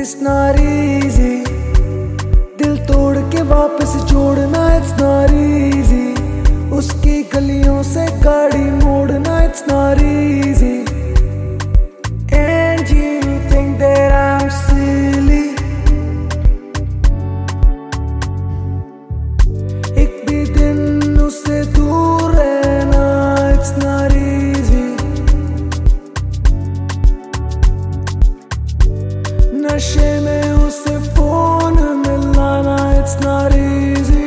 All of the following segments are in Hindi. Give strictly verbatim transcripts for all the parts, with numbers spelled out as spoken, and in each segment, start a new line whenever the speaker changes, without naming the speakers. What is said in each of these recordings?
It's not easy, दिल तोड़ के वापस जोड़ना it's not easy, उसकी गलियों से गाड़ी मोड़ना it's not easy. And you think that I'm silly, एक भी दिन उससे दूर रहना it's not easy. नशे में उसे फोन मिलाना it's not easy.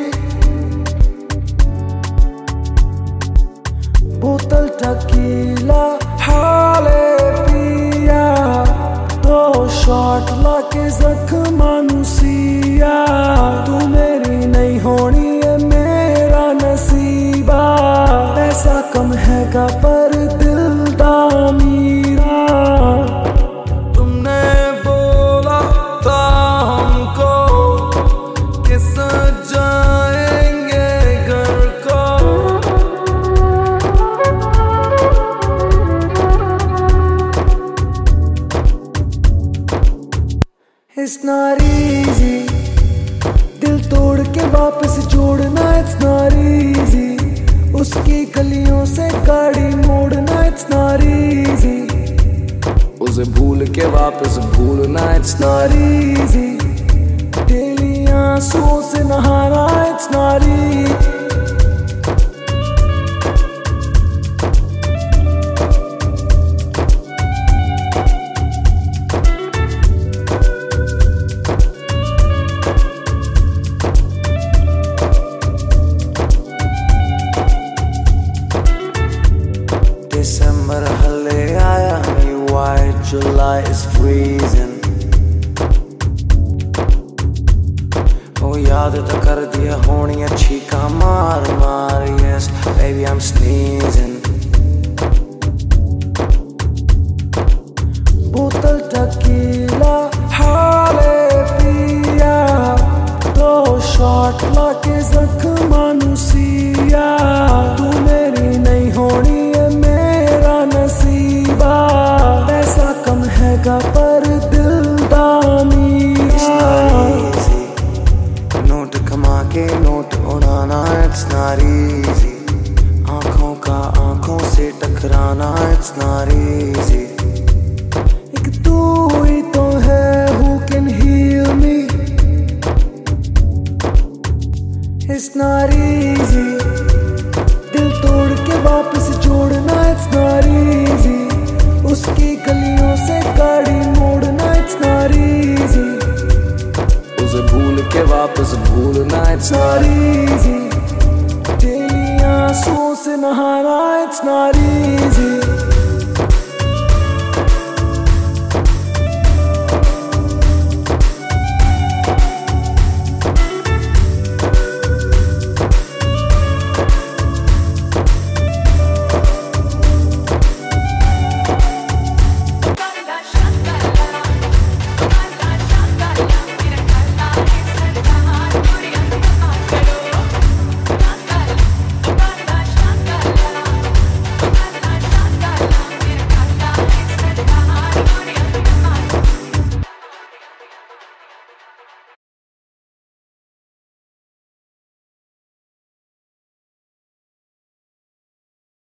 बोतल टकीला हाले पिया, दो शॉट लाके जख्म सिया, तू मेरी नहीं होनी है मेरा नसीबा, पैसा कम हैगा पर दिल दा मीरा. तुमने बोला था हमको कि सजाएंगे घर को, It's not easy, दिल तोड़ के वापस जोड़ना it's not easy, उसकी गलियों से गाड़ी मोड़ना it's not easy, उसे भूल के वापस भूलना it's not easy, डेली आंसुओं से नहाना it's not easy. December हले आया नहीं, why July is freezing. ओ याद तो कर दिया होनी अच्छी का मार मार, yes baby I'm sneezing. बोतल टकीला हाले पिया, दो शॉट लाके जख्म सिया, तू मेरी नहीं होनी है मेरा नसीबा, पैसा कम हैगा पर दिल दा मीरा. नोट कमा के नोट उड़ाना it's not easy, आंखों का आंखों से टकराना it's not easy. एक तू ही तो है who can heal me. It's not easy, दिल तोड़ के वापस जोड़ना it's not easy, उसकी गलियों से गाड़ी मोड़ना it's not easy, उसे भूल के वापस भूलना it's not easy, डेली आंसुओं से नहाना it's not easy.